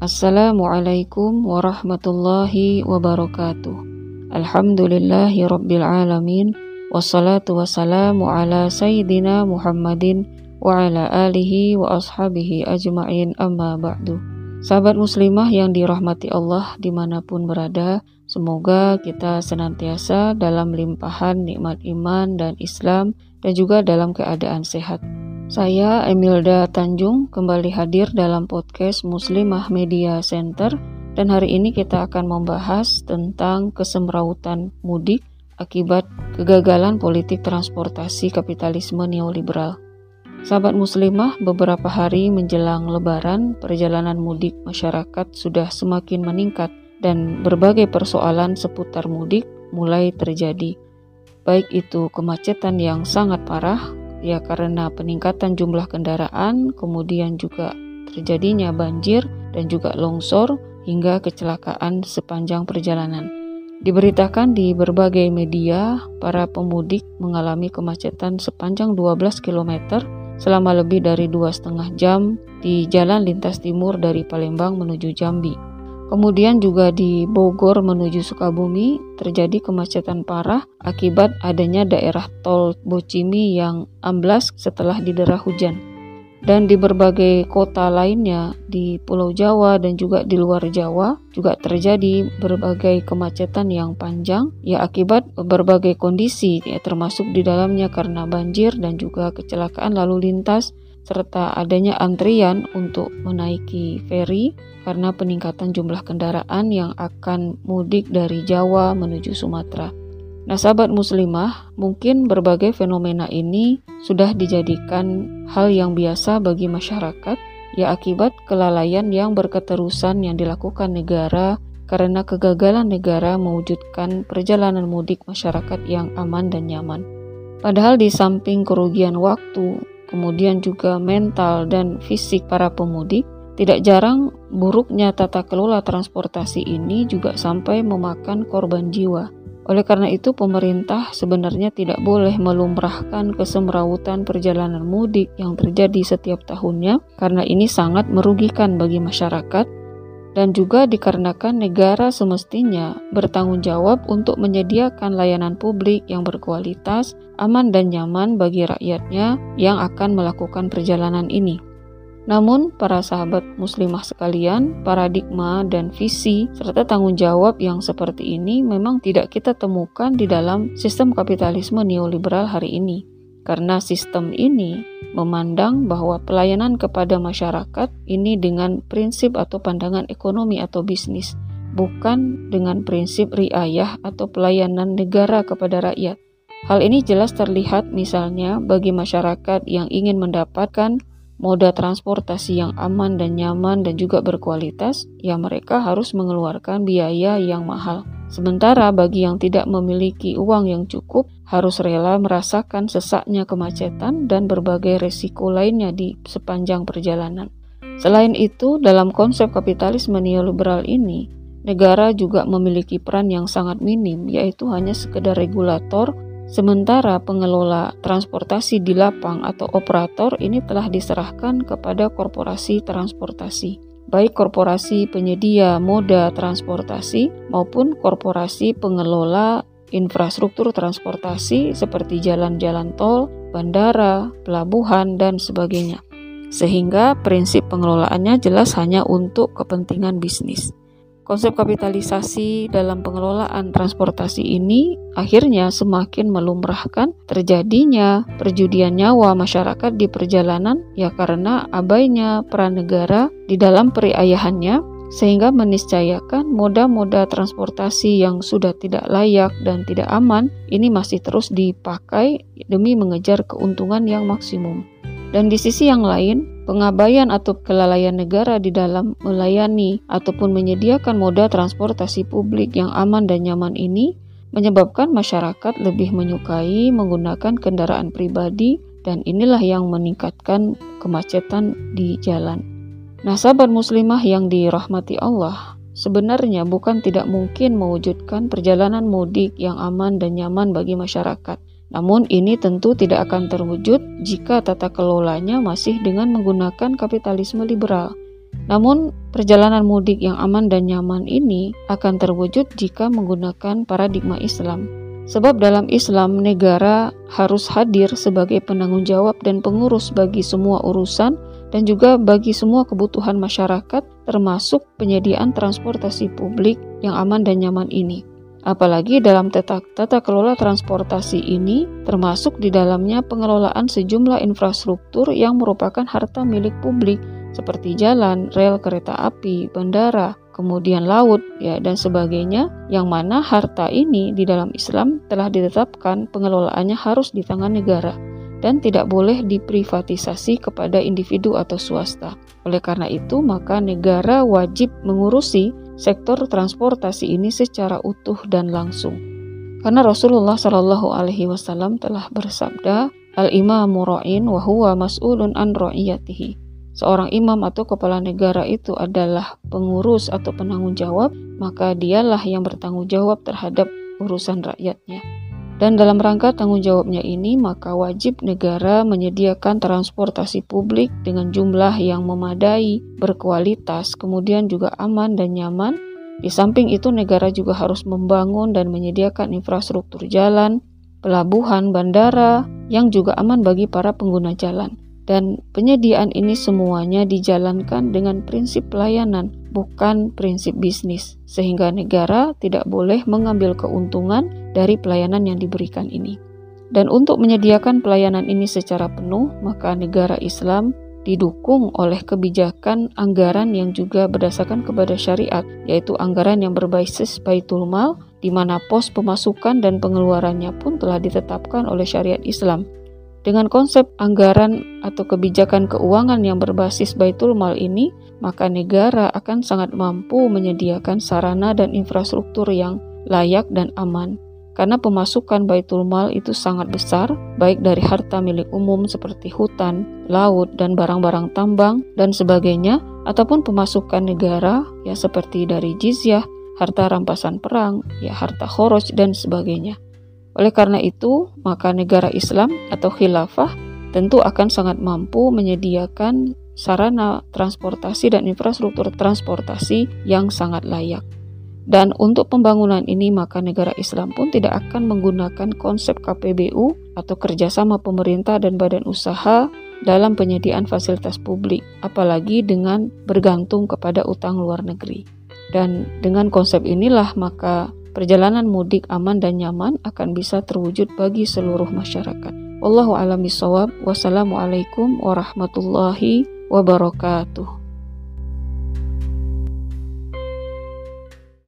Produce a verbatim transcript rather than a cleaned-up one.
Assalamualaikum warahmatullahi wabarakatuh. Alhamdulillahi rabbil alamin. Wassalatu wassalamu ala sayyidina Muhammadin wa ala alihi wa ashabihi ajma'in, amma ba'du. Sahabat muslimah yang dirahmati Allah dimanapun berada, semoga kita senantiasa dalam limpahan nikmat iman dan Islam dan juga dalam keadaan sehat. Saya Emilda Tanjung kembali hadir dalam podcast Muslimah Media Center, dan hari ini kita akan membahas tentang kesemrautan mudik akibat kegagalan politik transportasi kapitalisme neoliberal. Sahabat muslimah, beberapa hari menjelang Lebaran, perjalanan mudik masyarakat sudah semakin meningkat dan berbagai persoalan seputar mudik mulai terjadi. Baik itu kemacetan yang sangat parah, ya karena peningkatan jumlah kendaraan, kemudian juga terjadinya banjir dan juga longsor hingga kecelakaan sepanjang perjalanan. Diberitakan di berbagai media, para pemudik mengalami kemacetan sepanjang dua belas kilometer selama lebih dari dua setengah jam di jalan lintas timur dari Palembang menuju Jambi. Kemudian juga di Bogor menuju Sukabumi terjadi kemacetan parah akibat adanya daerah tol Bocimi yang amblas setelah didera hujan. Dan di berbagai kota lainnya di Pulau Jawa dan juga di luar Jawa juga terjadi berbagai kemacetan yang panjang ya akibat berbagai kondisi ya, termasuk di dalamnya karena banjir dan juga kecelakaan lalu lintas serta adanya antrian untuk menaiki feri karena peningkatan jumlah kendaraan yang akan mudik dari Jawa menuju Sumatera. Nah, sahabat muslimah, mungkin berbagai fenomena ini sudah dijadikan hal yang biasa bagi masyarakat, ya akibat kelalaian yang berketerusan yang dilakukan negara karena kegagalan negara mewujudkan perjalanan mudik masyarakat yang aman dan nyaman. Padahal di samping kerugian waktu, kemudian juga mental dan fisik para pemudik, tidak jarang buruknya tata kelola transportasi ini juga sampai memakan korban jiwa. Oleh karena itu, pemerintah sebenarnya tidak boleh melumrahkan kesemrautan perjalanan mudik yang terjadi setiap tahunnya, karena ini sangat merugikan bagi masyarakat, dan juga dikarenakan negara semestinya bertanggung jawab untuk menyediakan layanan publik yang berkualitas, aman dan nyaman bagi rakyatnya yang akan melakukan perjalanan ini. Namun, para sahabat muslimah sekalian, paradigma dan visi serta tanggung jawab yang seperti ini memang tidak kita temukan di dalam sistem kapitalisme neoliberal hari ini. Karena sistem ini memandang bahwa pelayanan kepada masyarakat ini dengan prinsip atau pandangan ekonomi atau bisnis, bukan dengan prinsip riayah atau pelayanan negara kepada rakyat. Hal ini jelas terlihat misalnya bagi masyarakat yang ingin mendapatkan moda transportasi yang aman dan nyaman dan juga berkualitas, ya mereka harus mengeluarkan biaya yang mahal. Sementara bagi yang tidak memiliki uang yang cukup, harus rela merasakan sesaknya kemacetan dan berbagai resiko lainnya di sepanjang perjalanan. Selain itu, dalam konsep kapitalisme neoliberal ini, negara juga memiliki peran yang sangat minim, yaitu hanya sekedar regulator. Sementara pengelola transportasi di lapang atau operator ini telah diserahkan kepada korporasi transportasi, baik korporasi penyedia moda transportasi maupun korporasi pengelola infrastruktur transportasi seperti jalan-jalan tol, bandara, pelabuhan, dan sebagainya. Sehingga prinsip pengelolaannya jelas hanya untuk kepentingan bisnis. Konsep kapitalisasi dalam pengelolaan transportasi ini akhirnya semakin melumrahkan terjadinya perjudian nyawa masyarakat di perjalanan ya karena abainya peran negara di dalam periayahannya, sehingga meniscayakan moda-moda transportasi yang sudah tidak layak dan tidak aman ini masih terus dipakai demi mengejar keuntungan yang maksimum. Dan di sisi yang lain, pengabaian atau kelalaian negara di dalam melayani ataupun menyediakan moda transportasi publik yang aman dan nyaman ini menyebabkan masyarakat lebih menyukai menggunakan kendaraan pribadi, dan inilah yang meningkatkan kemacetan di jalan. Nah, sahabat muslimah yang dirahmati Allah, sebenarnya bukan tidak mungkin mewujudkan perjalanan mudik yang aman dan nyaman bagi masyarakat. Namun ini tentu tidak akan terwujud jika tata kelolanya masih dengan menggunakan kapitalisme liberal. Namun, perjalanan mudik yang aman dan nyaman ini akan terwujud jika menggunakan paradigma Islam. Sebab dalam Islam, negara harus hadir sebagai penanggung jawab dan pengurus bagi semua urusan dan juga bagi semua kebutuhan masyarakat, termasuk penyediaan transportasi publik yang aman dan nyaman ini. Apalagi dalam tata, tata kelola transportasi ini, termasuk di dalamnya pengelolaan sejumlah infrastruktur yang merupakan harta milik publik, seperti jalan, rel kereta api, bandara, kemudian laut, ya dan sebagainya, yang mana harta ini di dalam Islam telah ditetapkan pengelolaannya harus di tangan negara dan tidak boleh diprivatisasi kepada individu atau swasta. Oleh karena itu, maka negara wajib mengurusi sektor transportasi ini secara utuh dan langsung. Karena Rasulullah Shallallahu Alaihi Wasallam telah bersabda, Al-imamu ra'in wa huwa mas'ulun an ra'iyatihi. Seorang imam atau kepala negara itu adalah pengurus atau penanggung jawab, maka dialah yang bertanggung jawab terhadap urusan rakyatnya. Dan dalam rangka tanggung jawabnya ini, maka wajib negara menyediakan transportasi publik dengan jumlah yang memadai, berkualitas, kemudian juga aman dan nyaman. Di samping itu, negara juga harus membangun dan menyediakan infrastruktur jalan, pelabuhan, bandara, yang juga aman bagi para pengguna jalan. Dan penyediaan ini semuanya dijalankan dengan prinsip pelayanan, bukan prinsip bisnis, sehingga negara tidak boleh mengambil keuntungan dari pelayanan yang diberikan ini. Dan untuk menyediakan pelayanan ini secara penuh, maka negara Islam didukung oleh kebijakan anggaran yang juga berdasarkan kepada syariat, yaitu anggaran yang berbasis Baitul Mal, di mana pos pemasukan dan pengeluarannya pun telah ditetapkan oleh syariat Islam. Dengan konsep anggaran atau kebijakan keuangan yang berbasis Baitul Mal ini, maka negara akan sangat mampu menyediakan sarana dan infrastruktur yang layak dan aman. Karena pemasukan Baitul Mal itu sangat besar, baik dari harta milik umum seperti hutan, laut, dan barang-barang tambang, dan sebagainya, ataupun pemasukan negara, ya seperti dari jizyah, harta rampasan perang, ya harta kharaj, dan sebagainya. Oleh karena itu, maka negara Islam atau khilafah tentu akan sangat mampu menyediakan sarana transportasi dan infrastruktur transportasi yang sangat layak. Dan untuk pembangunan ini, maka negara Islam pun tidak akan menggunakan konsep K P B U atau kerjasama pemerintah dan badan usaha dalam penyediaan fasilitas publik, apalagi dengan bergantung kepada utang luar negeri. Dan dengan konsep inilah maka perjalanan mudik aman dan nyaman akan bisa terwujud bagi seluruh masyarakat. Wallahu a'lam bishawab. Wassalamualaikum warahmatullahi wabarakatuh.